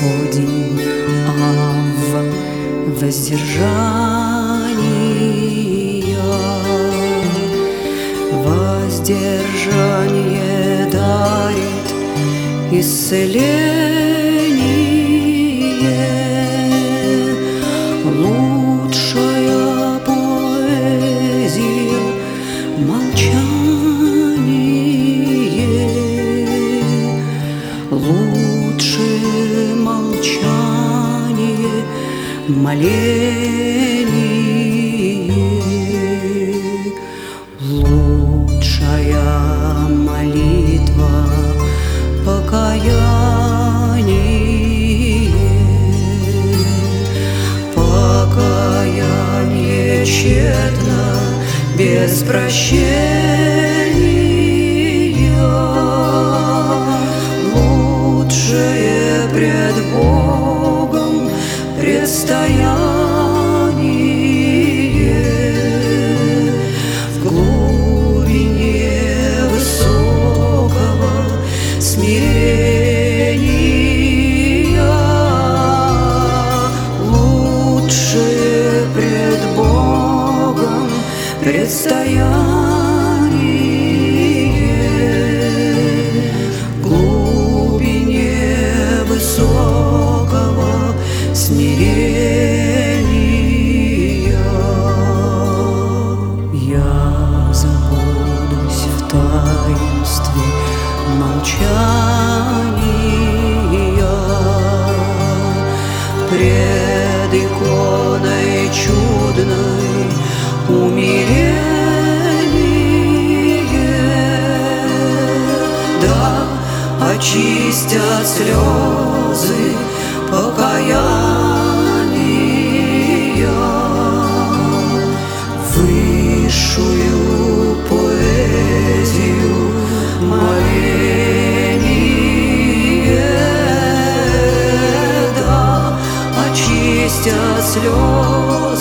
Господень, в воздержании. Воздержание дарит исцеление, лучшая поэзия молчание, лучшее молчание моление, лучшая молитва покаяние, покаяние тщетно без прощения, лучшее пред Богом предстояние, в глубине высокого смирения, лучшее пред Богом предстояние, в глубине высокого смирения. Я забудусь в таинстве молчания пред иконой чудной умиление, да очистят слезы покаяния высшую поэзию моления, да очистят слезы